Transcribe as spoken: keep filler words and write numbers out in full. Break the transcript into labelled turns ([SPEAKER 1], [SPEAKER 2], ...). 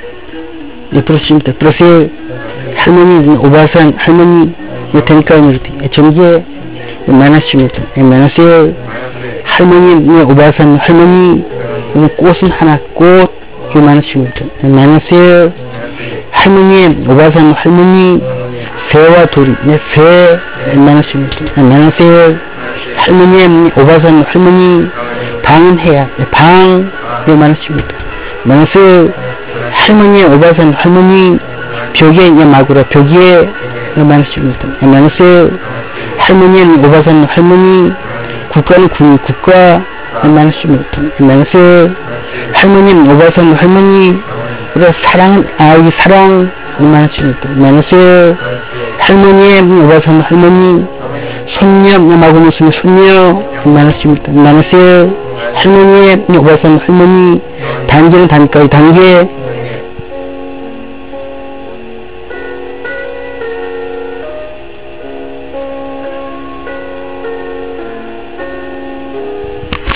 [SPEAKER 1] 그렇습니다. 그래서 할머니, 오바산, 할머니, 되니까, 정기에 많았습니다. 많았어요. 할머니, 오바산, 할머니, 꽃은 하나, 꽃, 많았습니다. 많았어요. 할머니, 오바산, 할머니, 새와 둘이, 새, 많았습니다. 많았어요. 할머니, 오바산, 할머니, 방은 해야, 방, 많았습니다. 많았어요. 할머니, 오바산, 할머니, 벽에 마구라, 벽에 많았습니다. 많았어요. 할머니, 오바산, 할머니, 국가는 국, 국가 많았습니다. 많았어요. 할머니, 오바산, 할머니, 사랑은, 아, 이 사랑 많았습니다. 많았어요. 할머니, 오바산, 할머니, 손녀, 마구 무슨 손녀 많았습니다. 많았어요. 할머니, 오바산, 할머니, 단계는 단가의 단계